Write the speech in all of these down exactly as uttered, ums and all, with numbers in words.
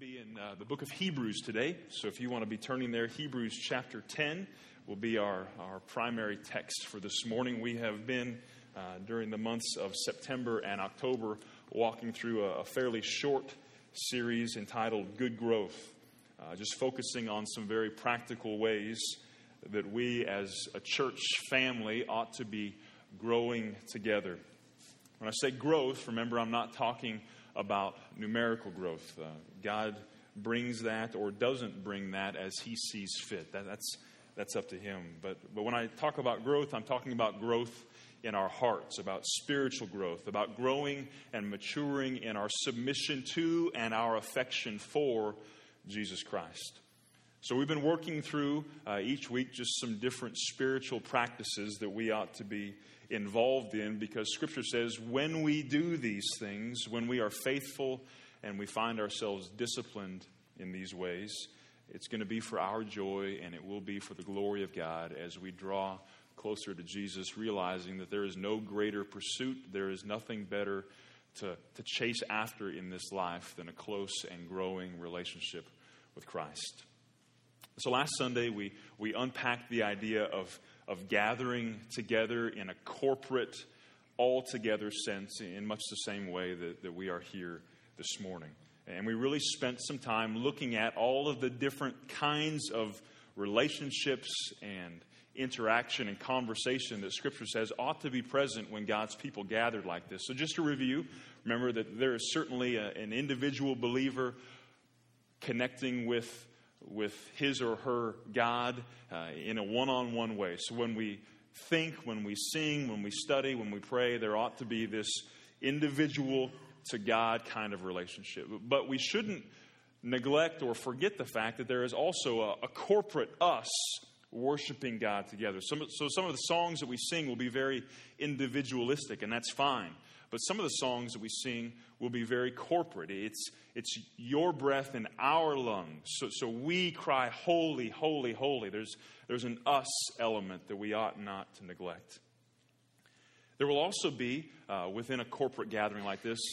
be in uh, the book of Hebrews today. So if you want to be turning there, Hebrews chapter ten will be our, our primary text for this morning. We have been, uh, during the months of September and October, walking through a, a fairly short series entitled Good Growth, uh, just focusing on some very practical ways that we as a church family ought to be growing together. When I say growth, remember I'm not talking about numerical growth. Uh, God brings that or doesn't bring that as He sees fit. That, that's that's up to Him. But but when I talk about growth, I'm talking about growth in our hearts, about spiritual growth, about growing and maturing in our submission to and our affection for Jesus Christ. So we've been working through uh, each week just some different spiritual practices that we ought to be involved in, because Scripture says when we do these things, when we are faithful and we find ourselves disciplined in these ways, it's going to be for our joy and it will be for the glory of God as we draw closer to Jesus, realizing that there is no greater pursuit, there is nothing better to, to chase after in this life than a close and growing relationship with Christ. So last Sunday we, we unpacked the idea of of gathering together in a corporate, all-together sense in much the same way that, that we are here this morning. And we really spent some time looking at all of the different kinds of relationships and interaction and conversation that Scripture says ought to be present when God's people gathered like this. So just to review, remember that there is certainly a, an individual believer connecting with with his or her God uh, in a one-on-one way. So when we think, when we sing, when we study, when we pray, there ought to be this individual to God kind of relationship. But we shouldn't neglect or forget the fact that there is also a, a corporate us worshiping God together. Some, so some of the songs that we sing will be very individualistic, and that's fine. But some of the songs that we sing will be very corporate. It's it's your breath in our lungs. So, so we cry, holy, holy, holy. There's, there's an us element that we ought not to neglect. There will also be, uh, within a corporate gathering like this,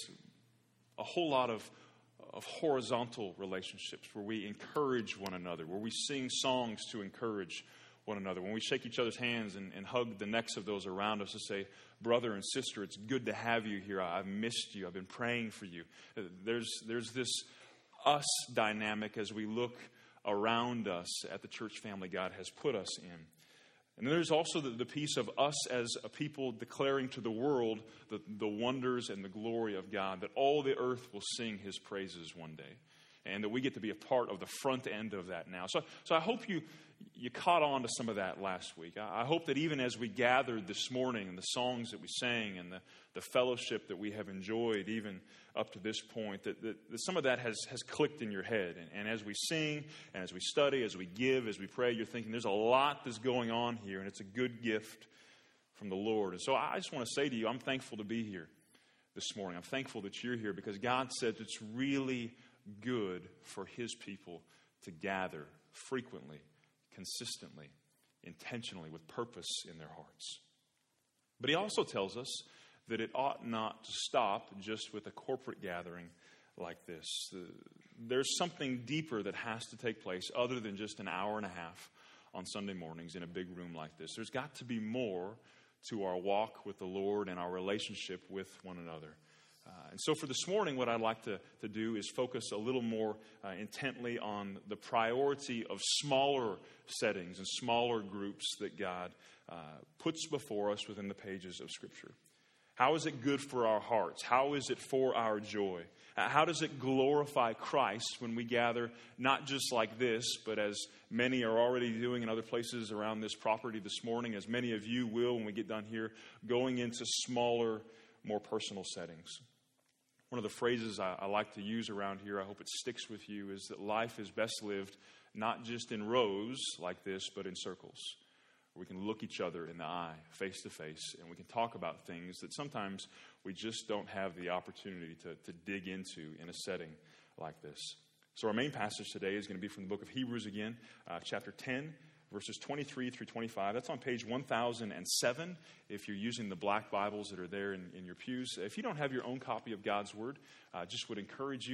a whole lot of, of horizontal relationships where we encourage one another, where we sing songs to encourage one another, when we shake each other's hands and, and hug the necks of those around us to say, brother and sister, it's good to have you here. I've missed you. I've been praying for you. There's, there's this us dynamic as we look around us at the church family God has put us in. And then there's also the, the piece of us as a people declaring to the world the, the wonders and the glory of God, that all the earth will sing His praises one day. And that we get to be a part of the front end of that now. So, so I hope you you caught on to some of that last week. I, I hope that even as we gathered this morning and the songs that we sang and the, the fellowship that we have enjoyed even up to this point, that, that, that some of that has, has clicked in your head. And, and as we sing and as we study, as we give, as we pray, you're thinking there's a lot that's going on here, and it's a good gift from the Lord. And so I just want to say to you, I'm thankful to be here this morning. I'm thankful that you're here because God said it's really good for His people to gather frequently, consistently, intentionally, with purpose in their hearts. But He also tells us that it ought not to stop just with a corporate gathering like this. There's something deeper that has to take place other than just an hour and a half on Sunday mornings in a big room like this. There's got to be more to our walk with the Lord and our relationship with one another. Uh, and so for this morning, what I'd like to, to do is focus a little more uh, intently on the priority of smaller settings and smaller groups that God uh, puts before us within the pages of Scripture. How is it good for our hearts? How is it for our joy? Uh, how does it glorify Christ when we gather, not just like this, but as many are already doing in other places around this property this morning, as many of you will when we get done here, going into smaller, more personal settings. One of the phrases I, I like to use around here, I hope it sticks with you, is that life is best lived not just in rows like this, but in circles. Where we can look each other in the eye, face to face, and we can talk about things that sometimes we just don't have the opportunity to, to dig into in a setting like this. So our main passage today is going to be from the book of Hebrews again, uh, chapter ten, verses twenty-three through twenty-five. That's on page one thousand seven if you're using the black Bibles that are there in, in your pews. If you don't have your own copy of God's Word, I uh, just would encourage you,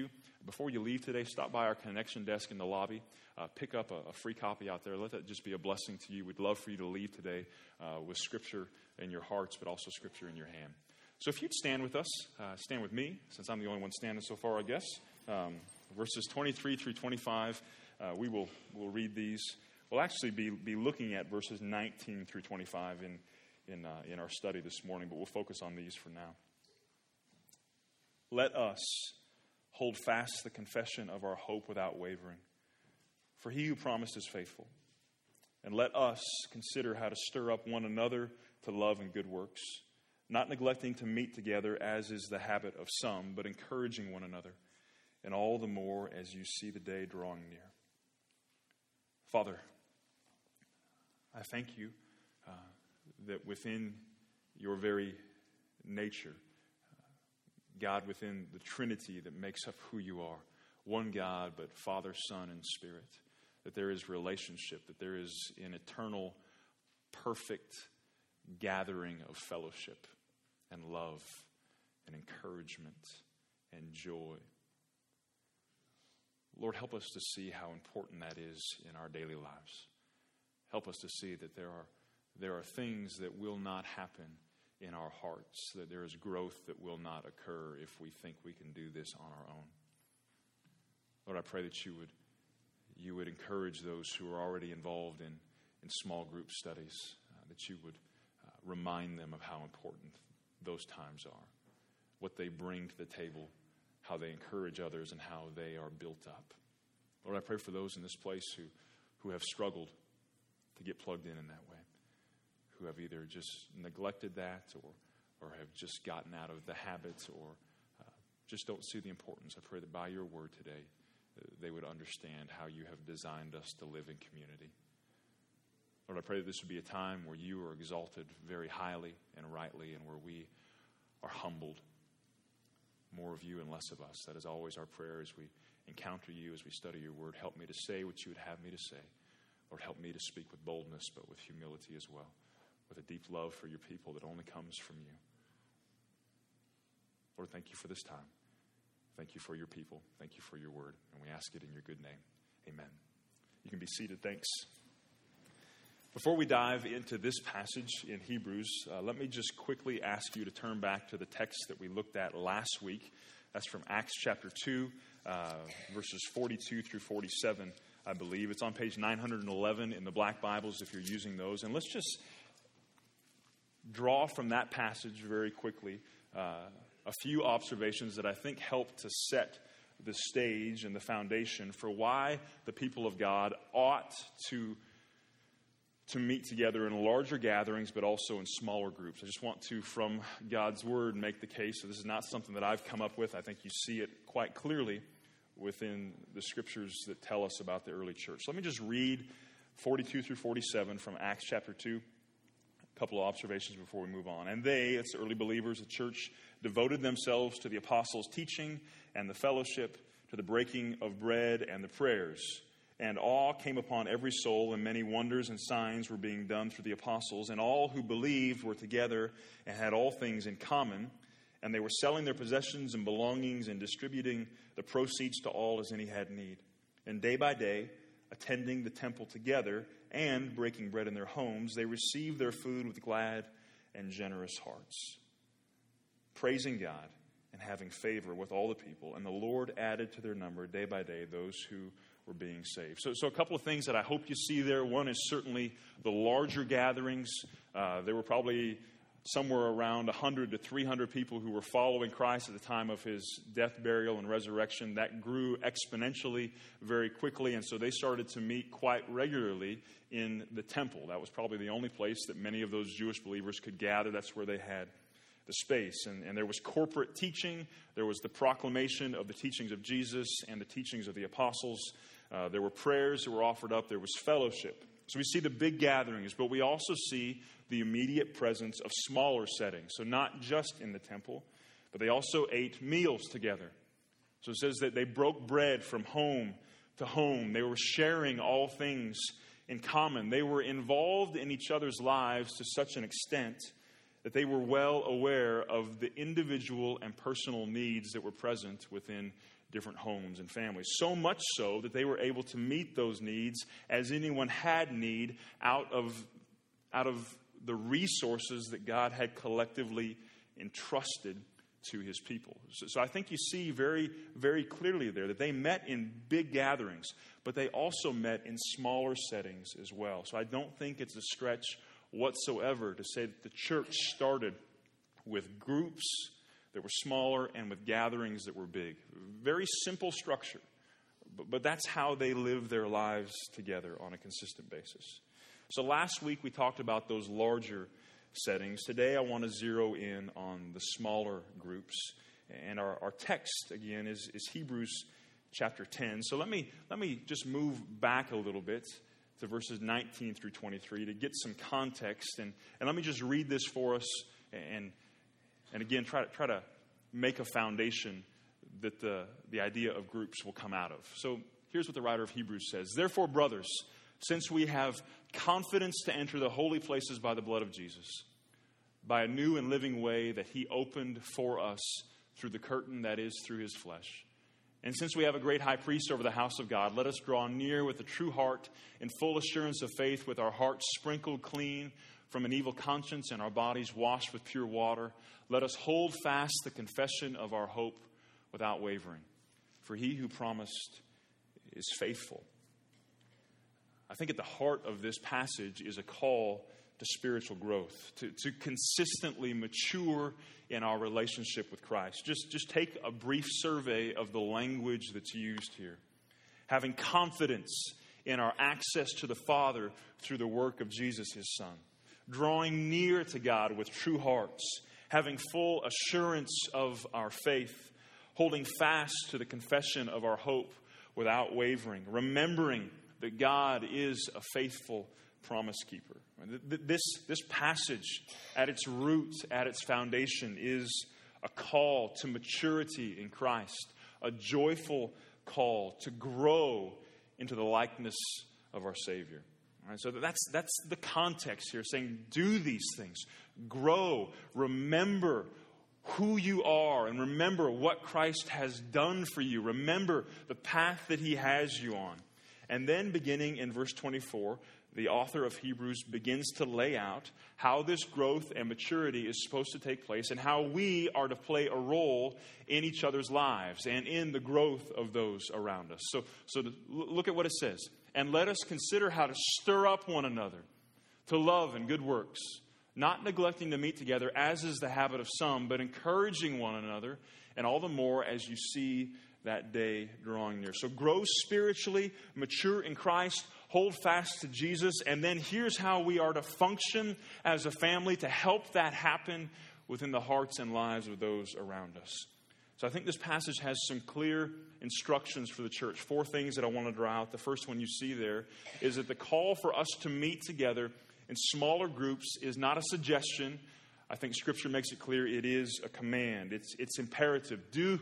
before you leave today, stop by our connection desk in the lobby. Uh, pick up a, a free copy out there. Let that just be a blessing to you. We'd love for you to leave today uh, with Scripture in your hearts, but also Scripture in your hand. So if you'd stand with us, uh, stand with me, since I'm the only one standing so far, I guess. Um, verses twenty-three through twenty-five, uh, we will we'll read these. We'll actually be, be looking at verses nineteen through twenty-five in, in, uh, in our study this morning, but we'll focus on these for now. Let us hold fast the confession of our hope without wavering. For he who promised is faithful. And let us consider how to stir up one another to love and good works, not neglecting to meet together as is the habit of some, but encouraging one another, and all the more as you see the day drawing near. Father, I thank you uh, that within your very nature, God, within the Trinity that makes up who you are, one God, but Father, Son, and Spirit, that there is relationship, that there is an eternal, perfect gathering of fellowship and love and encouragement and joy. Lord, help us to see how important that is in our daily lives. Help us to see that there are, there are things that will not happen in our hearts, that there is growth that will not occur if we think we can do this on our own. Lord, I pray that you would you would encourage those who are already involved in, in small group studies, uh, that you would uh, remind them of how important those times are, what they bring to the table, how they encourage others, and how they are built up. Lord, I pray for those in this place who, who have struggled to get plugged in in that way, who have either just neglected that or, or have just gotten out of the habits or uh, just don't see the importance. I pray that by your word today, they would understand how you have designed us to live in community. Lord, I pray that this would be a time where you are exalted very highly and rightly, and where we are humbled. More of you and less of us. That is always our prayer as we encounter you, as we study your word. Help me to say what you would have me to say. Lord, help me to speak with boldness, but with humility as well, with a deep love for your people that only comes from you. Lord, thank you for this time. Thank you for your people. Thank you for your word. And we ask it in your good name. Amen. You can be seated. Thanks. Before we dive into this passage in Hebrews, uh, let me just quickly ask you to turn back to the text that we looked at last week. That's from Acts chapter two, uh, verses forty-two through forty-seven, I believe. It's on page nine hundred eleven in the Black Bibles if you're using those. And let's just draw from that passage very quickly uh, a few observations that I think help to set the stage and the foundation for why the people of God ought to, to meet together in larger gatherings, but also in smaller groups. I just want to, from God's word, make the case. So this is not something that I've come up with. I think you see it quite clearly within the scriptures that tell us about the early church. So let me just read forty-two through forty-seven from Acts chapter two. A couple of observations before we move on. And they, it's the early believers, the church, devoted themselves to the apostles' teaching and the fellowship, to the breaking of bread and the prayers. And awe came upon every soul, and many wonders and signs were being done through the apostles. And all who believed were together and had all things in common. And they were selling their possessions and belongings and distributing the proceeds to all as any had need. And day by day, attending the temple together and breaking bread in their homes, they received their food with glad and generous hearts, praising God and having favor with all the people. And the Lord added to their number day by day those who were being saved. So, so a couple of things that I hope you see there. One is certainly the larger gatherings. Uh, there were probably somewhere around one hundred to three hundred people who were following Christ at the time of his death, burial, and resurrection. That grew exponentially very quickly, and so they started to meet quite regularly in the temple. That was probably the only place that many of those Jewish believers could gather. That's where they had the space. And, and there was corporate teaching. There was the proclamation of the teachings of Jesus and the teachings of the apostles. Uh, there were prayers that were offered up. There was fellowship. So we see the big gatherings, but we also see the immediate presence of smaller settings. So not just in the temple, but they also ate meals together. So it says that they broke bread from home to home. They were sharing all things in common. They were involved in each other's lives to such an extent that they were well aware of the individual and personal needs that were present within different homes and families. So much so that they were able to meet those needs as anyone had need out of, out of the resources that God had collectively entrusted to his people. So, so I think you see very, very clearly there that they met in big gatherings, but they also met in smaller settings as well. So I don't think it's a stretch whatsoever to say that the church started with groups that were smaller and with gatherings that were big. Very simple structure, but, but that's how they live their lives together on a consistent basis. So last week we talked about those larger settings. Today I want to zero in on the smaller groups. And our, our text, again, is, is Hebrews chapter ten. So let me, let me just move back a little bit to verses nineteen through twenty-three to get some context. And, and let me just read this for us and, and again, try to, try to make a foundation that the, the idea of groups will come out of. So here's what the writer of Hebrews says. Therefore, brothers, since we have confidence to enter the holy places by the blood of Jesus, by a new and living way that he opened for us through the curtain that is through his flesh. And since we have a great high priest over the house of God, let us draw near with a true heart in full assurance of faith, with our hearts sprinkled clean from an evil conscience and our bodies washed with pure water. Let us hold fast the confession of our hope without wavering. For he who promised is faithful. I think at the heart of this passage is a call to spiritual growth, to, to consistently mature in our relationship with Christ. Just, just take a brief survey of the language that's used here. Having confidence in our access to the Father through the work of Jesus, his Son. Drawing near to God with true hearts. Having full assurance of our faith. Holding fast to the confession of our hope without wavering. Remembering that God is a faithful promise keeper. This, this passage, at its root, at its foundation, is a call to maturity in Christ, a joyful call to grow into the likeness of our Savior. All right, so that's, that's the context here, saying do these things, grow, remember who you are, and remember what Christ has done for you. Remember the path that he has you on. And then beginning in verse twenty-four, the author of Hebrews begins to lay out how this growth and maturity is supposed to take place and how we are to play a role in each other's lives and in the growth of those around us. So, so to look at what it says. And let us consider how to stir up one another to love and good works, not neglecting to meet together, as is the habit of some, but encouraging one another, and all the more as you see that day drawing near. So grow spiritually, mature in Christ, hold fast to Jesus, and then here's how we are to function as a family to help that happen within the hearts and lives of those around us. So I think this passage has some clear instructions for the church. Four things that I want to draw out. The first one you see there is that the call for us to meet together in smaller groups is not a suggestion. I think Scripture makes it clear it is a command. It's, it's imperative. Do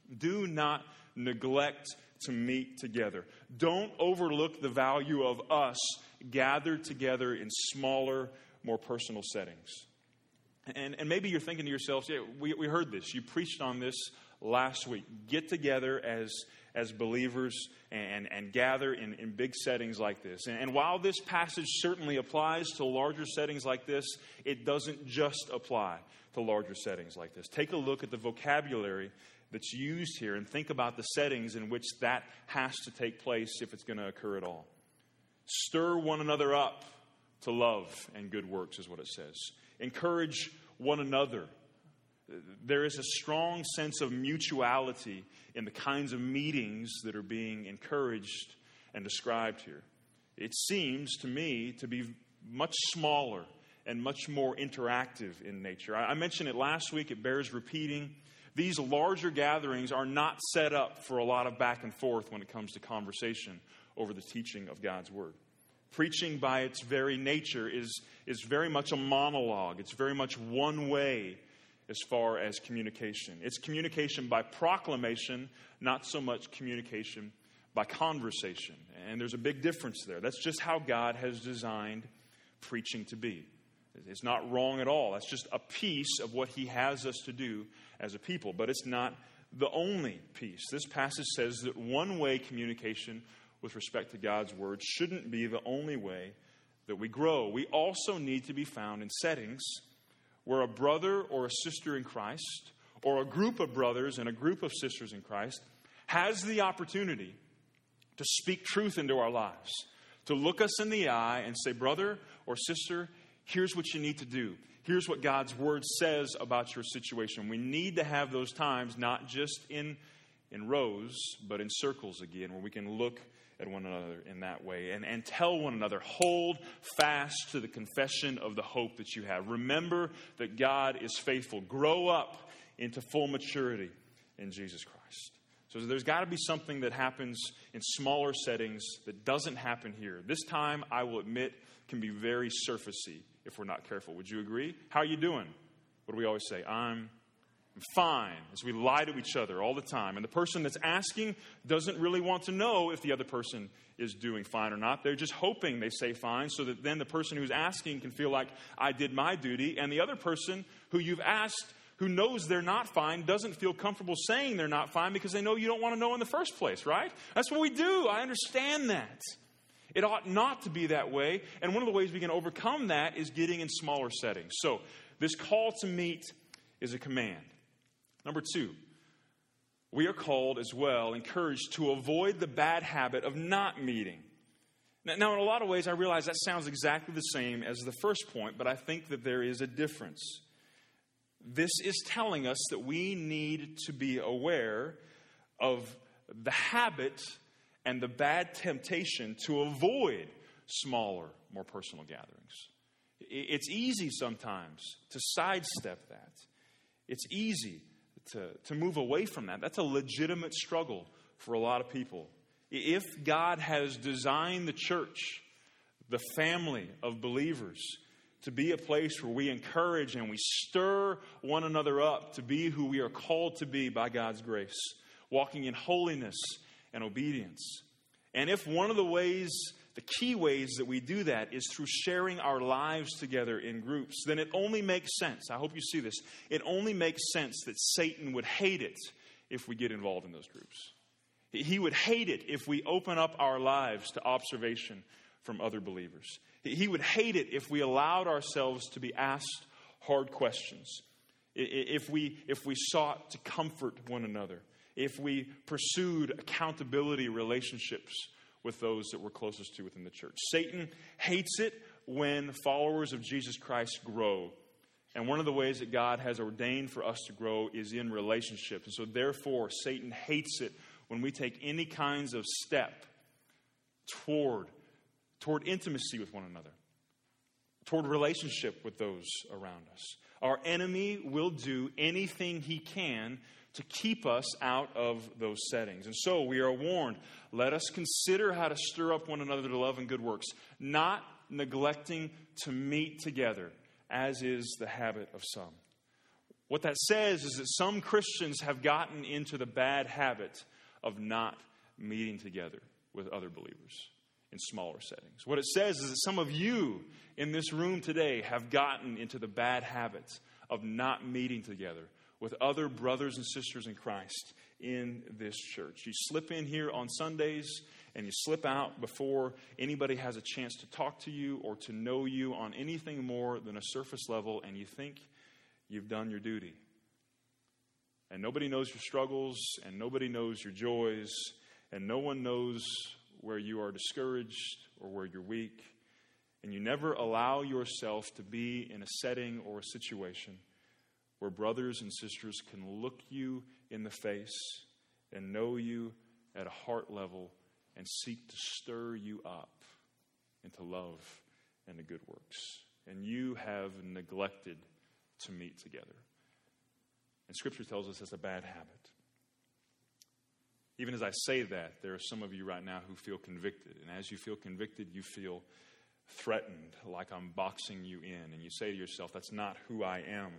Do not neglect to meet together. Don't overlook the value of us gathered together in smaller, more personal settings. And, and maybe you're thinking to yourselves, yeah, we, we heard this. You preached on this last week. Get together as, as believers and, and gather in, in big settings like this. And, and while this passage certainly applies to larger settings like this, it doesn't just apply to larger settings like this. Take a look at the vocabulary that's used here and think about the settings in which that has to take place if it's going to occur at all. Stir one another up to love and good works is what it says. Encourage one another. There is a strong sense of mutuality in the kinds of meetings that are being encouraged and described here. It seems to me to be much smaller and much more interactive in nature. I mentioned it last week. It bears repeating. These larger gatherings are not set up for a lot of back and forth when it comes to conversation over the teaching of God's Word. Preaching by its very nature is, is very much a monologue. It's very much one way as far as communication. It's communication by proclamation, not so much communication by conversation. And there's a big difference there. That's just how God has designed preaching to be. It's not wrong at all. That's just a piece of what he has us to do as a people. But it's not the only peace. This passage says that one-way communication with respect to God's word shouldn't be the only way that we grow. We also need to be found in settings where a brother or a sister in Christ, or a group of brothers and a group of sisters in Christ, has the opportunity to speak truth into our lives, to look us in the eye and say, brother or sister, here's what you need to do. Here's what God's word says about your situation. We need to have those times, not just in, in rows, but in circles again, where we can look at one another in that way and, and tell one another, hold fast to the confession of the hope that you have. Remember that God is faithful. Grow up into full maturity in Jesus Christ. So there's got to be something that happens in smaller settings that doesn't happen here. This time, I will admit, can be very surfacey if we're not careful. Would you agree? How are you doing? What do we always say? I'm fine, as we lie to each other all the time. And the person that's asking doesn't really want to know if the other person is doing fine or not. They're just hoping they say fine so that then the person who's asking can feel like I did my duty. And the other person who you've asked, who knows they're not fine, doesn't feel comfortable saying they're not fine because they know you don't want to know in the first place, right? That's what we do. I understand that. It ought not to be that way. And one of the ways we can overcome that is getting in smaller settings. So this call to meet is a command. Number two, we are called as well, encouraged to avoid the bad habit of not meeting. Now, in a lot of ways, I realize that sounds exactly the same as the first point, but I think that there is a difference. This is telling us that we need to be aware of the habit and the bad temptation to avoid smaller, more personal gatherings. It's easy sometimes to sidestep that. It's easy to, to move away from that. That's a legitimate struggle for a lot of people. If God has designed the church, the family of believers, to be a place where we encourage and we stir one another up to be who we are called to be by God's grace, walking in holiness and obedience. And if one of the ways, the key ways that we do that is through sharing our lives together in groups, then it only makes sense. I hope you see this. It only makes sense that Satan would hate it if we get involved in those groups. He would hate it if we open up our lives to observation from other believers. He would hate it if we allowed ourselves to be asked hard questions, if we, if we sought to comfort one another, if we pursued accountability relationships with those that we're closest to within the church. Satan hates it when followers of Jesus Christ grow. And one of the ways that God has ordained for us to grow is in relationships. And so therefore, Satan hates it when we take any kinds of step toward, toward intimacy with one another, toward relationship with those around us. Our enemy will do anything he can to keep us out of those settings. And so we are warned, let us consider how to stir up one another to love and good works, not neglecting to meet together, as is the habit of some. What that says is that some Christians have gotten into the bad habit of not meeting together with other believers in smaller settings. What it says is that some of you in this room today have gotten into the bad habit of not meeting together with other brothers and sisters in Christ in this church. You slip in here on Sundays and you slip out before anybody has a chance to talk to you or to know you on anything more than a surface level, and you think you've done your duty. And nobody knows your struggles, and nobody knows your joys, and no one knows where you are discouraged or where you're weak. And you never allow yourself to be in a setting or a situation where brothers and sisters can look you in the face and know you at a heart level and seek to stir you up into love and to good works. And you have neglected to meet together. And Scripture tells us that's a bad habit. Even as I say that, there are some of you right now who feel convicted. And as you feel convicted, you feel threatened, like I'm boxing you in. And you say to yourself, that's not who I am.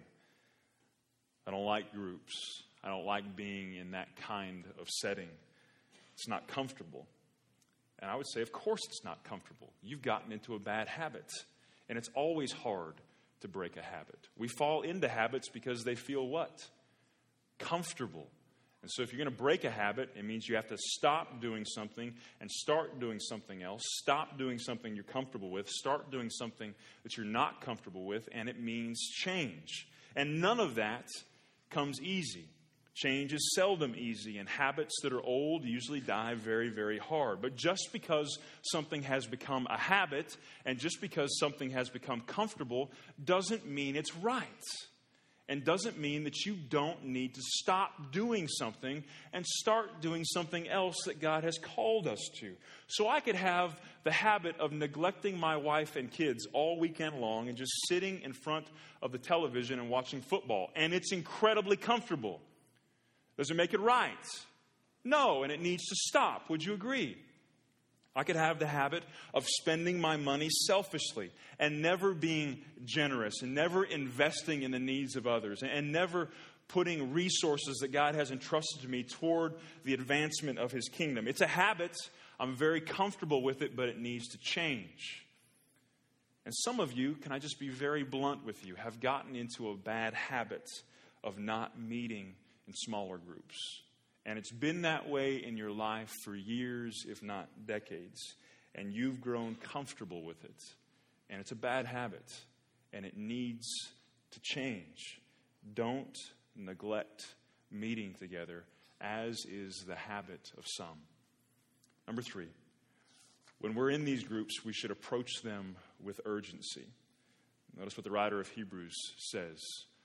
I don't like groups. I don't like being in that kind of setting. It's not comfortable. And I would say, of course it's not comfortable. You've gotten into a bad habit. And it's always hard to break a habit. We fall into habits because they feel what? Comfortable And so if you're going to break a habit, it means you have to stop doing something and start doing something else. Stop doing something you're comfortable with. Start doing something that you're not comfortable with. And it means change. And none of that comes easy. Change is seldom easy, and habits that are old usually die very, very hard. But just because something has become a habit and just because something has become comfortable doesn't mean it's right. And doesn't mean that you don't need to stop doing something and start doing something else that God has called us to. So I could have the habit of neglecting my wife and kids all weekend long and just sitting in front of the television and watching football. And it's incredibly comfortable. Does it make it right? No, and it needs to stop. Would you agree? I could have the habit of spending my money selfishly and never being generous and never investing in the needs of others and never putting resources that God has entrusted to me toward the advancement of His kingdom. It's a habit. I'm very comfortable with it, but it needs to change. And some of you, can I just be very blunt with you, have gotten into a bad habit of not meeting in smaller groups. And it's been that way in your life for years, if not decades. And you've grown comfortable with it. And it's a bad habit. And it needs to change. Don't neglect meeting together, as is the habit of some. Number three, when we're in these groups, we should approach them with urgency. Notice what the writer of Hebrews says.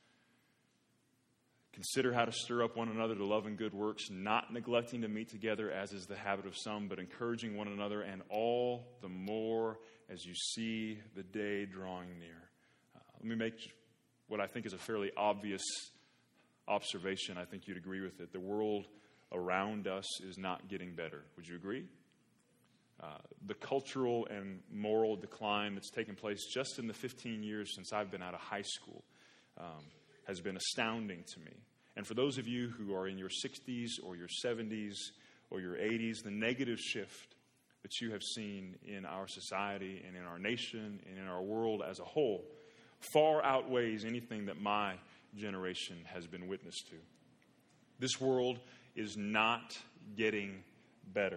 Consider how to stir up one another to love and good works, not neglecting to meet together as is the habit of some, but encouraging one another, and all the more as you see the day drawing near. Uh, let me make what I think is a fairly obvious observation. I think you'd agree with it. The world around us is not getting better. Would you agree? Uh, the cultural and moral decline that's taken place just in the fifteen years since I've been out of high school um, has been astounding to me. And for those of you who are in your sixties or your seventies or your eighties, the negative shift that you have seen in our society and in our nation and in our world as a whole far outweighs anything that my generation has been witness to. This world is not getting better.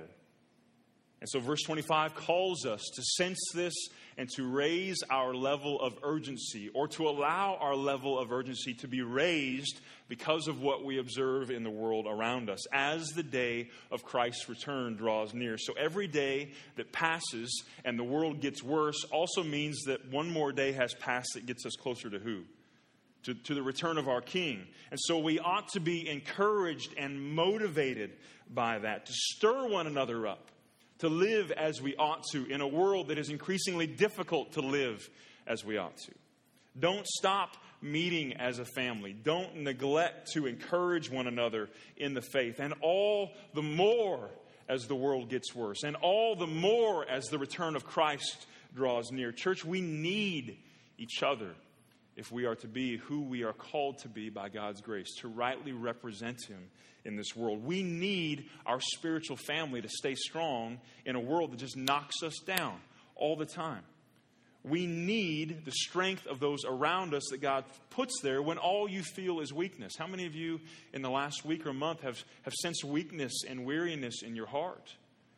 And so verse twenty-five calls us to sense this and to raise our level of urgency, or to allow our level of urgency to be raised because of what we observe in the world around us as the day of Christ's return draws near. So every day that passes and the world gets worse also means that one more day has passed that gets us closer to who? To, to the return of our King. And so we ought to be encouraged and motivated by that, to stir one another up, to live as we ought to in a world that is increasingly difficult to live as we ought to. Don't stop meeting as a family. Don't neglect to encourage one another in the faith. And all the more as the world gets worse. And all the more as the return of Christ draws near. Church, we need each other if we are to be who we are called to be by God's grace, to rightly represent Him in this world. We need our spiritual family to stay strong in a world that just knocks us down all the time. We need the strength of those around us that God puts there when all you feel is weakness. How many of you in the last week or month have, have sensed weakness and weariness in your heart?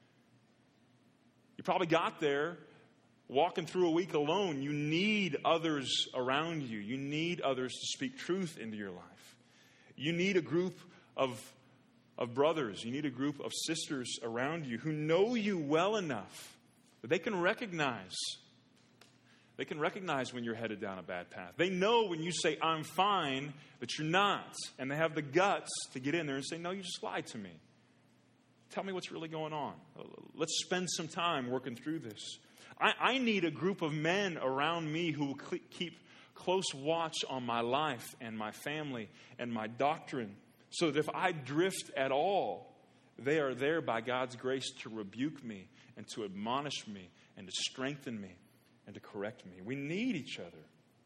You probably got there walking through a week alone. You need others around you. You need others to speak truth into your life. You need a group of, of brothers. You need a group of sisters around you who know you well enough that they can recognize They can recognize when you're headed down a bad path. They know when you say, I'm fine, that you're not. And they have the guts to get in there and say, no, you just lied to me. Tell me what's really going on. Let's spend some time working through this. I, I need a group of men around me who will cl- keep close watch on my life and my family and my doctrine, so that if I drift at all, they are there by God's grace to rebuke me and to admonish me and to strengthen me and to correct me. We need each other.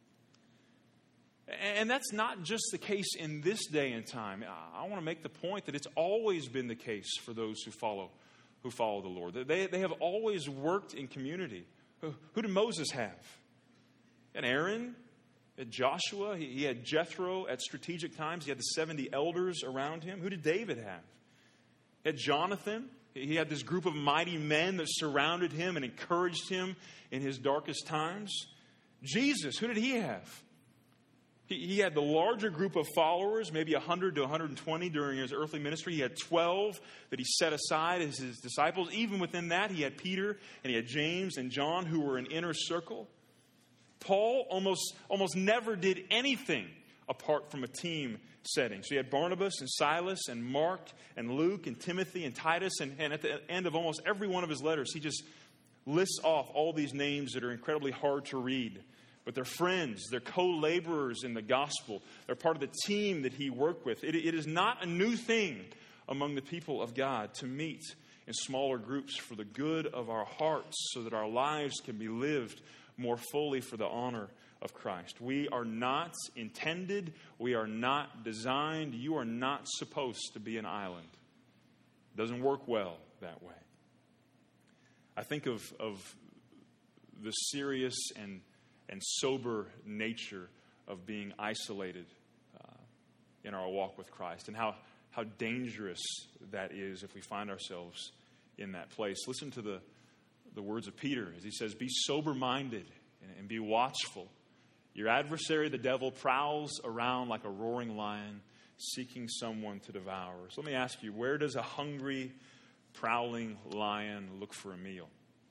And that's not just the case in this day and time. I want to make the point that it's always been the case for those who follow who follow the Lord. They, they have always worked in community. Who, who did Moses have? And Aaron At Joshua, he had Jethro at strategic times. He had the seventy elders around him. Who did David have? At Jonathan, he had this group of mighty men that surrounded him and encouraged him in his darkest times. Jesus, who did he have? He, he had the larger group of followers, maybe one hundred to one hundred twenty during his earthly ministry. He had twelve that he set aside as his disciples. Even within that, he had Peter and he had James and John, who were an inner circle. Paul almost, almost never did anything apart from a team setting. So he had Barnabas and Silas and Mark and Luke and Timothy and Titus. And, and at the end of almost every one of his letters, he just lists off all these names that are incredibly hard to read. But they're friends. They're co-laborers in the gospel. They're part of the team that he worked with. It, it is not a new thing among the people of God to meet in smaller groups for the good of our hearts so that our lives can be lived more fully for the honor of Christ. We are not intended, we are not designed, you are not supposed to be an island. It doesn't work well that way. I think of, of the serious and, and sober nature of being isolated uh, in our walk with Christ and how, how dangerous that is if we find ourselves in that place. Listen to the the words of Peter as he says, be sober-minded and be watchful. Your adversary, the devil, prowls around like a roaring lion, seeking someone to devour. So let me ask you, where does a hungry, prowling lion look for a meal?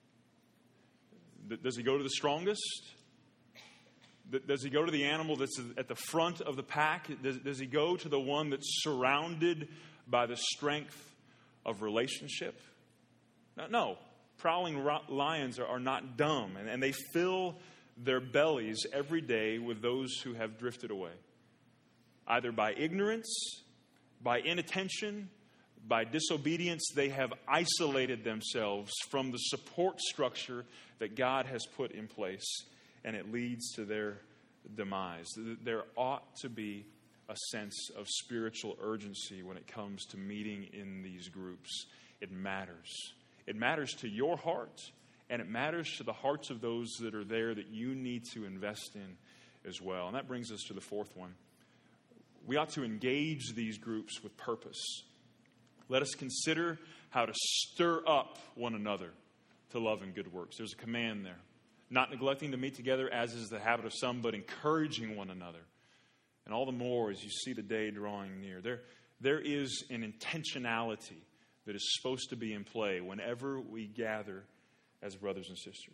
Does he go to the strongest? Does he go to the animal that's at the front of the pack? Does, does he go to the one that's surrounded by the strength of relationship? No. no. Prowling lions are, are not dumb, and, and they fill their bellies every day with those who have drifted away, either by ignorance, by inattention, by disobedience. They have isolated themselves from the support structure that God has put in place, and it leads to their demise. There ought to be a sense of spiritual urgency when it comes to meeting in these groups. It matters. It matters to your heart, and it matters to the hearts of those that are there that you need to invest in as well. And that brings us to the fourth one. We ought to engage these groups with purpose. Let us consider how to stir up one another to love and good works. There's a command there. Not neglecting to meet together, as is the habit of some, but encouraging one another. And all the more as you see the day drawing near. There, there is an intentionality that is supposed to be in play whenever we gather as brothers and sisters.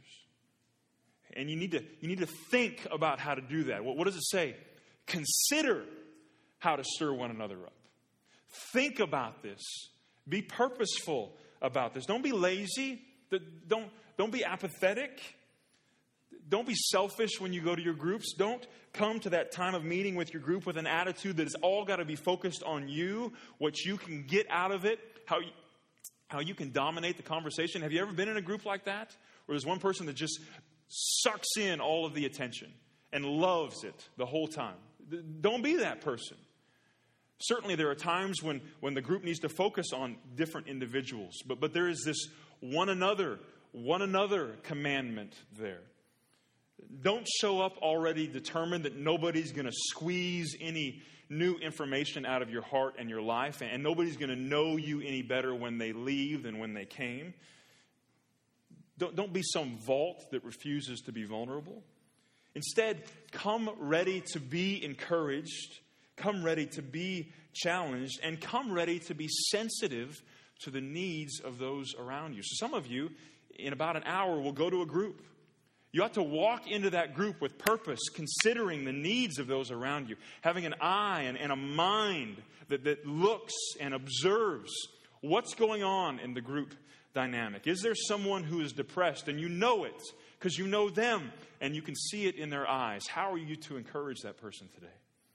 And you need to, you need to think about how to do that. What, what does it say? Consider how to stir one another up. Think about this. Be purposeful about this. Don't be lazy. Don't, don't be apathetic. Don't be selfish when you go to your groups. Don't come to that time of meeting with your group with an attitude that it's all got to be focused on you, what you can get out of it, how you, how you can dominate the conversation. Have you ever been in a group like that? Where there's one person that just sucks in all of the attention and loves it the whole time. Don't be that person. Certainly there are times when, when the group needs to focus on different individuals. But, but there is this one another, one another commandment there. Don't show up already determined that nobody's going to squeeze any new information out of your heart and your life, and nobody's going to know you any better when they leave than when they came. Don't, don't be some vault that refuses to be vulnerable. Instead, come ready to be encouraged, come ready to be challenged, and come ready to be sensitive to the needs of those around you. So some of you, in about an hour, will go to a group. You ought to walk into that group with purpose, considering the needs of those around you, having an eye and, and a mind that, that looks and observes what's going on in the group dynamic. Is there someone who is depressed and you know it because you know them and you can see it in their eyes? How are you to encourage that person today?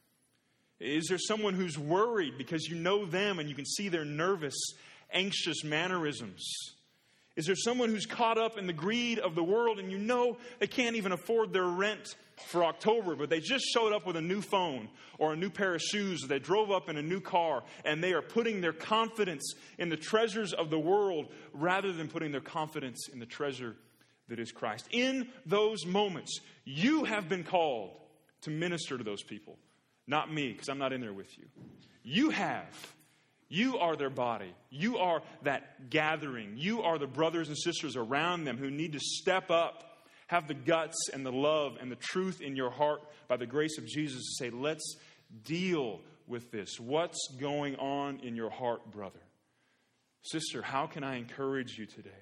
Is there someone who's worried because you know them and you can see their nervous, anxious mannerisms? Is there someone who's caught up in the greed of the world and you know they can't even afford their rent for October, but they just showed up with a new phone or a new pair of shoes, or they drove up in a new car, and they are putting their confidence in the treasures of the world rather than putting their confidence in the treasure that is Christ? In those moments, you have been called to minister to those people. Not me, because I'm not in there with you. You have. You are their body. You are that gathering. You are the brothers and sisters around them who need to step up, have the guts and the love and the truth in your heart by the grace of Jesus to say, let's deal with this. What's going on in your heart, brother? Sister, how can I encourage you today?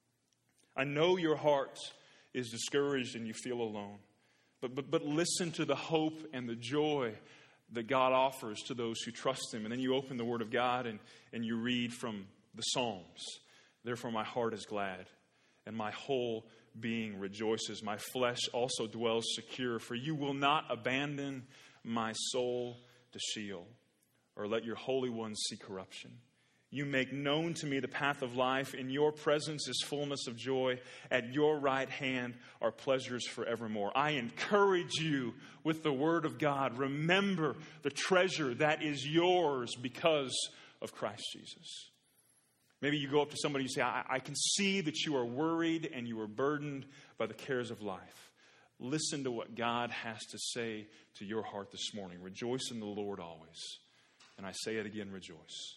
I know your heart is discouraged and you feel alone. But, but, but listen to the hope and the joy that God offers to those who trust Him. And then you open the Word of God and, and you read from the Psalms. Therefore my heart is glad and my whole being rejoices. My flesh also dwells secure. For you will not abandon my soul to Sheol, or let your Holy One see corruption. You make known to me the path of life. In your presence is fullness of joy. At your right hand are pleasures forevermore. I encourage you with the Word of God. Remember the treasure that is yours because of Christ Jesus. Maybe you go up to somebody and you say, I, I can see that you are worried and you are burdened by the cares of life. Listen to what God has to say to your heart this morning. Rejoice in the Lord always. And I say it again, rejoice.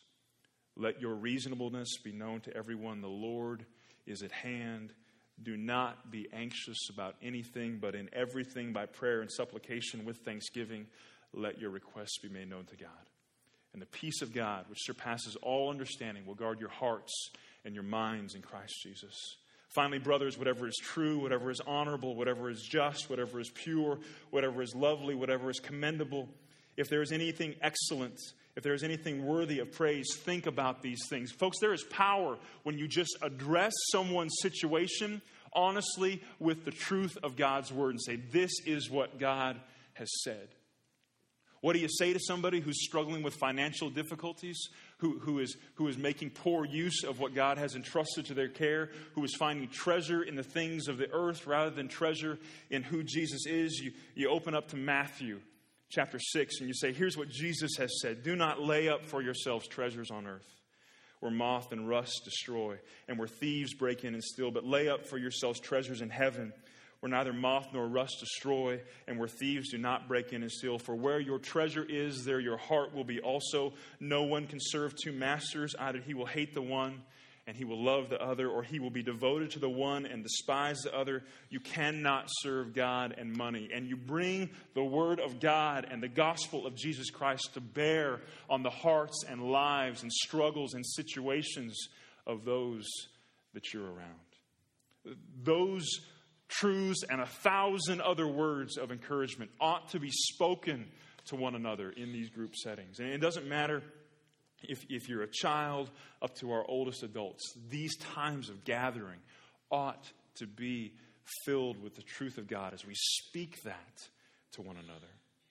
Let your reasonableness be known to everyone. The Lord is at hand. Do not be anxious about anything, but in everything by prayer and supplication with thanksgiving, let your requests be made known to God. And the peace of God, which surpasses all understanding, will guard your hearts and your minds in Christ Jesus. Finally, brothers, whatever is true, whatever is honorable, whatever is just, whatever is pure, whatever is lovely, whatever is commendable, if there is anything excellent, if there is anything worthy of praise, think about these things. Folks, there is power when you just address someone's situation honestly with the truth of God's Word and say, this is what God has said. What do you say to somebody who's struggling with financial difficulties, who, who, is, who is making poor use of what God has entrusted to their care, who is finding treasure in the things of the earth rather than treasure in who Jesus is? You, you open up to Matthew chapter six and you say, here's what Jesus has said. Do not lay up for yourselves treasures on earth, where moth and rust destroy, and where thieves break in and steal, but lay up for yourselves treasures in heaven, where neither moth nor rust destroy, and where thieves do not break in and steal. For where your treasure is, there your heart will be also. No one can serve two masters. Either he will hate the one, and he will love the other, or he will be devoted to the one and despise the other. You cannot serve God and money. And you bring the Word of God and the gospel of Jesus Christ to bear on the hearts and lives and struggles and situations of those that you're around. Those truths and a thousand other words of encouragement ought to be spoken to one another in these group settings. And it doesn't matter if, if you're a child up to our oldest adults. These times of gathering ought to be filled with the truth of God as we speak that to one another.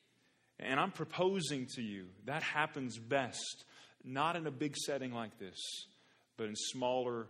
And I'm proposing to you that happens best not in a big setting like this, but in smaller,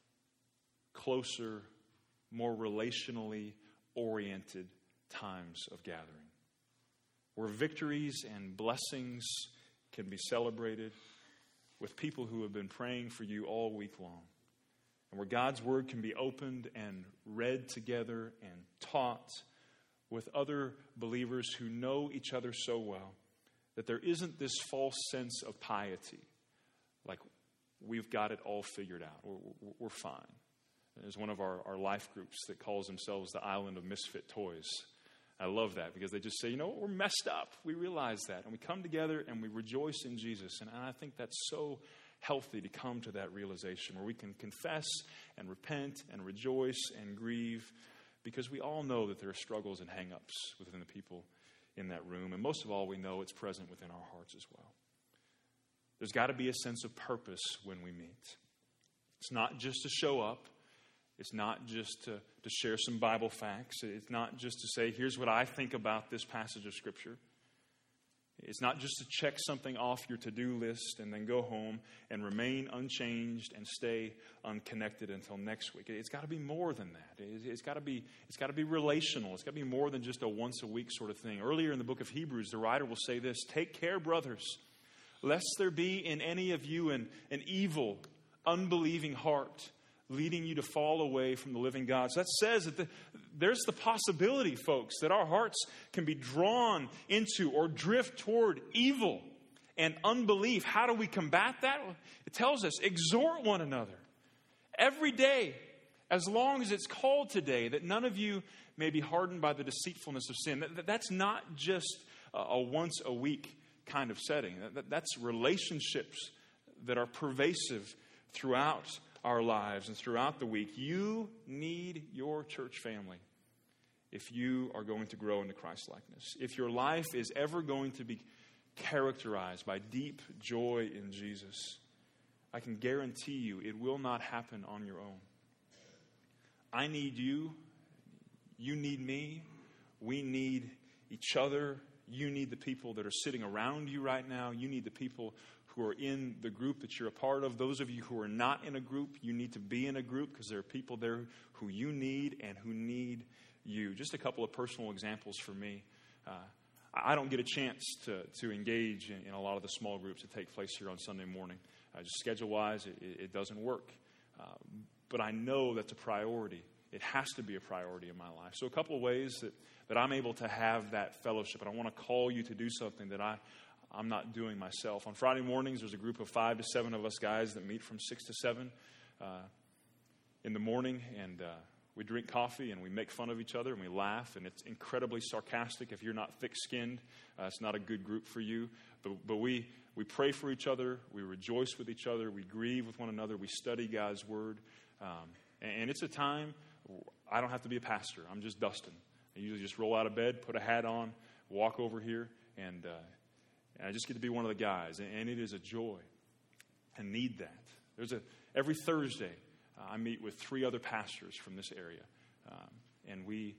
closer, more relationally oriented times of gathering, where victories and blessings can be celebrated with people who have been praying for you all week long, and where God's Word can be opened and read together and taught with other believers who know each other so well that there isn't this false sense of piety, like we've got it all figured out, we're, we're fine. There's one of our, our life groups that calls themselves the Island of Misfit Toys. I love that because they just say, you know what, we're messed up. We realize that. And we come together and we rejoice in Jesus. And I think that's so healthy to come to that realization where we can confess and repent and rejoice and grieve, because we all know that there are struggles and hang-ups within the people in that room. And most of all, we know it's present within our hearts as well. There's got to be a sense of purpose when we meet. It's not just to show up. It's not just to, to share some Bible facts. It's not just to say, here's what I think about this passage of Scripture. It's not just to check something off your to-do list and then go home and remain unchanged and stay unconnected until next week. It's got to be more than that. It's got to be, it's got to be relational. It's got to be more than just a once-a-week sort of thing. Earlier in the book of Hebrews, the writer will say this, take care, brothers, lest there be in any of you an, an evil, unbelieving heart leading you to fall away from the living God. So that says that the, there's the possibility, folks, that our hearts can be drawn into or drift toward evil and unbelief. How do we combat that? It tells us, exhort one another every day, as long as it's called today, that none of you may be hardened by the deceitfulness of sin. That's not just a once a week kind of setting. That's relationships that are pervasive throughout our lives and throughout the week. You need your church family if you are going to grow into Christ-likeness. If your life is ever going to be characterized by deep joy in Jesus, I can guarantee you it will not happen on your own. I need you. You need me. We need each other. You need the people that are sitting around you right now. You need the people who are in the group that you're a part of. Those of you who are not in a group, you need to be in a group because there are people there who you need and who need you. Just a couple of personal examples for me. Uh, I don't get a chance to, to engage in, in a lot of the small groups that take place here on Sunday morning. Uh, just schedule-wise, it, it doesn't work. Uh, but I know that's a priority. It has to be a priority in my life. So a couple of ways that, that I'm able to have that fellowship, and I want to call you to do something that I, I'm not doing myself. On Friday mornings, there's a group of five to seven of us guys that meet from six to seven uh, in the morning, and uh, we drink coffee, and we make fun of each other, and we laugh, and it's incredibly sarcastic. If you're not thick-skinned, uh, it's not a good group for you. But, but we, we pray for each other. We rejoice with each other. We grieve with one another. We study God's Word. Um, and, and it's a time I don't have to be a pastor. I'm just Dustin. I usually just roll out of bed, put a hat on, walk over here, and, uh, and I just get to be one of the guys. And, and it is a joy. I need that. There's a every Thursday, uh, I meet with three other pastors from this area, um, and we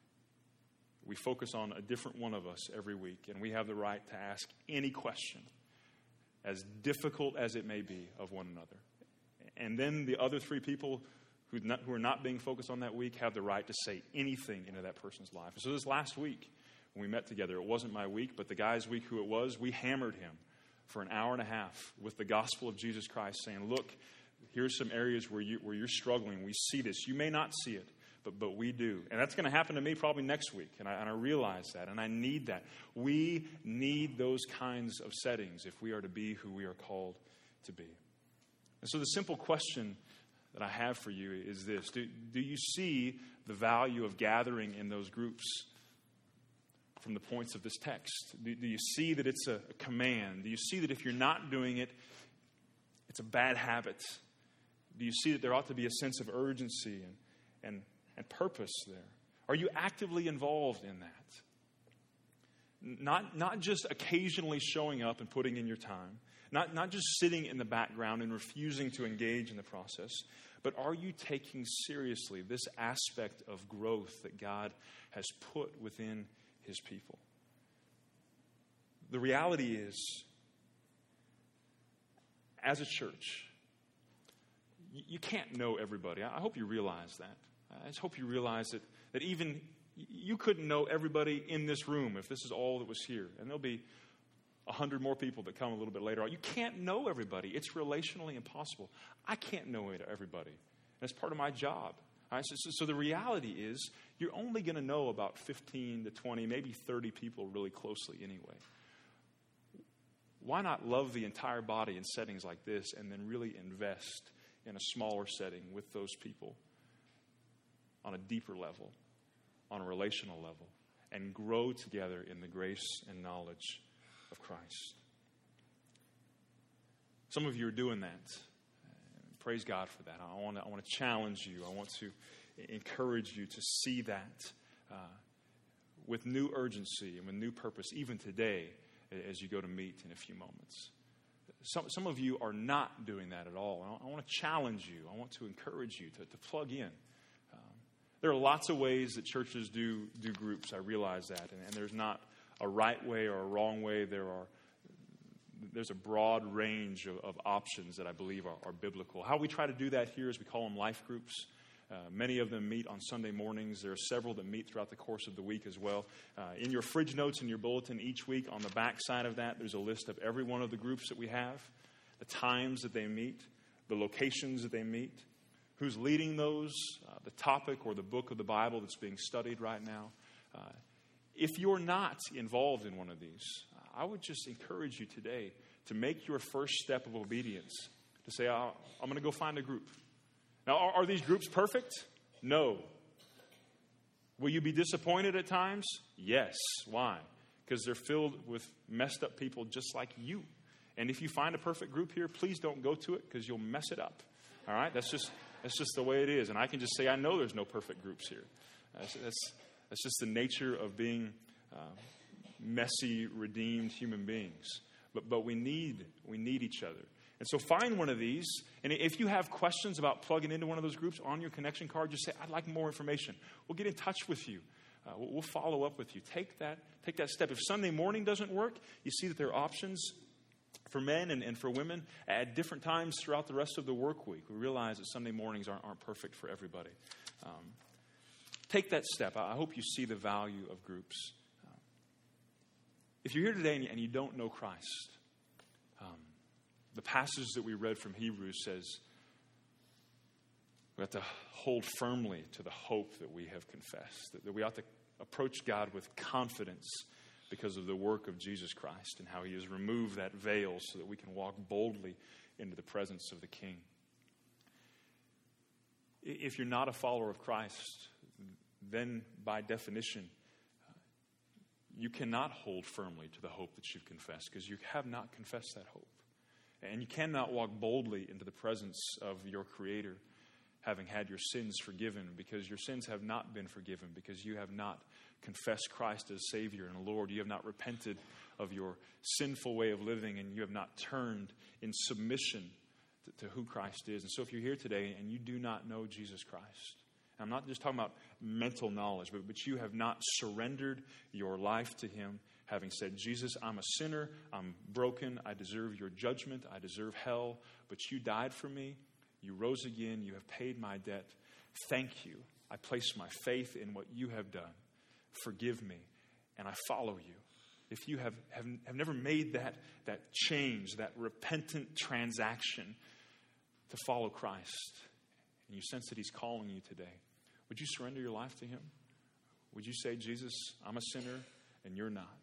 we focus on a different one of us every week, and we have the right to ask any question, as difficult as it may be, of one another. And then the other three people who, not, who are not being focused on that week have the right to say anything into that person's life. So this last week, when we met together, it wasn't my week, but the guy's week who it was, we hammered him for an hour and a half with the gospel of Jesus Christ, saying, look, here's some areas where, you, where you're struggling. We see this. You may not see it, but, but we do. And that's going to happen to me probably next week, and I, and I realize that, and I need that. We need those kinds of settings if we are to be who we are called to be. And so the simple question that I have for you is this. Do, do you see the value of gathering in those groups from the points of this text? Do, do you see that it's a, a command? Do you see that if you're not doing it, it's a bad habit? Do you see that there ought to be a sense of urgency and, and, and purpose there? Are you actively involved in that? Not, not just occasionally showing up and putting in your time. Not, not just sitting in the background and refusing to engage in the process, but are you taking seriously this aspect of growth that God has put within His people? The reality is, as a church, you, you can't know everybody. I, I hope you realize that. I just hope you realize that, that even you couldn't know everybody in this room if this is all that was here. And there'll be a hundred more people that come a little bit later on. You can't know everybody. It's relationally impossible. I can't know everybody. And it's part of my job. All right? so, so, so the reality is you're only going to know about fifteen to twenty, maybe thirty people really closely anyway. Why not love the entire body in settings like this and then really invest in a smaller setting with those people on a deeper level, on a relational level, and grow together in the grace and knowledge of Christ? Some of you are doing that. Praise God for that. I want to, I want to challenge you. I want to encourage you to see that uh, with new urgency and with new purpose, even today, as you go to meet in a few moments. Some, some of you are not doing that at all. I want to challenge you. I want to encourage you to, to plug in. Um, there are lots of ways that churches do, do groups. I realize that. And, and there's not a right way or a wrong way. There are there's a broad range of, of options that I believe are, are biblical. How we try to do that here is we call them life groups. Uh, many of them meet on Sunday mornings. There are several that meet throughout the course of the week as well. Uh, in your fridge notes in your bulletin each week, on the back side of that, there's a list of every one of the groups that we have, the times that they meet, the locations that they meet. who's leading those, uh, the topic or the book of the Bible that's being studied right now. Uh, if you're not involved in one of these, I would just encourage you today to make your first step of obedience, to say, I'm going to go find a group. Now, are, are these groups perfect? No. Will you be disappointed at times? Yes. Why? Because they're filled with messed up people just like you. And if you find a perfect group here, please don't go to it because you'll mess it up. All right? That's just that's just the way it is. And I can just say I know there's no perfect groups here. That's that's, that's just the nature of being uh, messy, redeemed human beings. But but we need we need each other. And so find one of these. And if you have questions about plugging into one of those groups on your connection card, just say, I'd like more information. We'll get in touch with you. Uh, we'll follow up with you. Take that, take that step. If Sunday morning doesn't work, you see that there are options for men and, and for women at different times throughout the rest of the work week. We realize that Sunday mornings aren't, aren't perfect for everybody. Um, take that step. I hope you see the value of groups. Um, if you're here today and you, and you don't know Christ, um, the passage that we read from Hebrews says we have to hold firmly to the hope that we have confessed, that, that we ought to approach God with confidence because of the work of Jesus Christ and how he has removed that veil so that we can walk boldly into the presence of the King. If you're not a follower of Christ, then by definition, you cannot hold firmly to the hope that you've confessed because you have not confessed that hope. And you cannot walk boldly into the presence of your Creator having had your sins forgiven because your sins have not been forgiven because you have not confessed Christ as Savior and Lord. You have not repented of your sinful way of living and you have not turned in submission to, to who Christ is. And so if you're here today and you do not know Jesus Christ, I'm not just talking about mental knowledge, but, but you have not surrendered your life to him, having said, Jesus, I'm a sinner, I'm broken, I deserve your judgment, I deserve hell, but you died for me, you rose again, you have paid my debt. Thank you. I place my faith in what you have done. Forgive me, and I follow you. If you have, have, have never made that, that change, that repentant transaction to follow Christ, and you sense that he's calling you today, would you surrender your life to him? Would you say, Jesus, I'm a sinner, and you're not.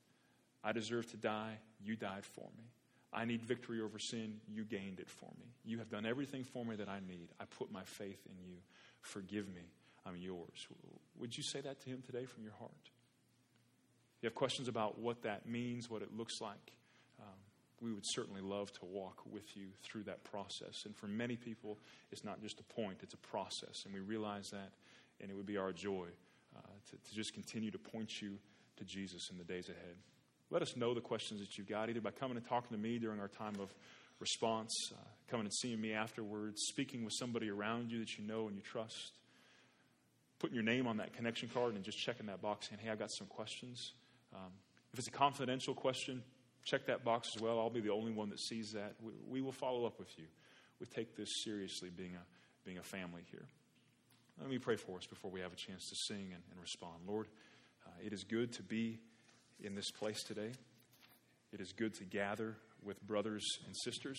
I deserve to die. You died for me. I need victory over sin. You gained it for me. You have done everything for me that I need. I put my faith in you. Forgive me. I'm yours. Would you say that to him today from your heart? If you have questions about what that means, what it looks like, um, we would certainly love to walk with you through that process. And for many people, it's not just a point, it's a process. And we realize that, and it would be our joy uh, to, to just continue to point you to Jesus in the days ahead. Let us know the questions that you've got, either by coming and talking to me during our time of response, uh, coming and seeing me afterwards, speaking with somebody around you that you know and you trust, putting your name on that connection card and just checking that box saying, hey, I've got some questions. Um, if it's a confidential question, check that box as well. I'll be the only one that sees that. We, we will follow up with you. We take this seriously, being a, being a family here. Let me pray for us before we have a chance to sing and, and respond. Lord, uh, it is good to be in this place today. It is good to gather with brothers and sisters.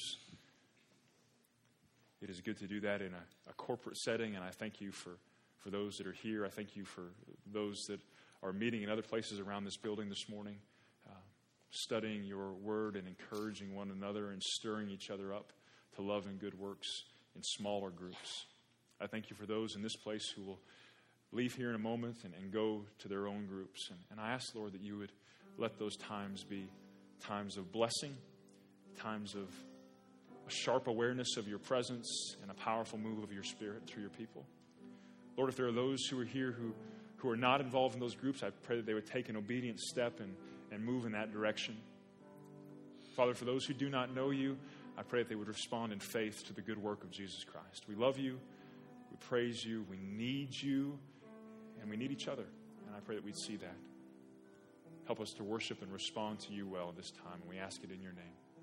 It is good to do that in a, a corporate setting, and I thank you for, for those that are here. I thank you for those that are meeting in other places around this building this morning, uh, studying your word and encouraging one another and stirring each other up to love and good works in smaller groups. I thank you for those in this place who will leave here in a moment and, and go to their own groups. And, and I ask, Lord, that you would let those times be times of blessing, times of a sharp awareness of your presence and a powerful move of your Spirit through your people. Lord, if there are those who are here who, who are not involved in those groups, I pray that they would take an obedient step and, and move in that direction. Father, for those who do not know you, I pray that they would respond in faith to the good work of Jesus Christ. We love you. We praise you. We need you. And we need each other. And I pray that we'd see that. Help us to worship and respond to you well at this time. And we ask it in your name.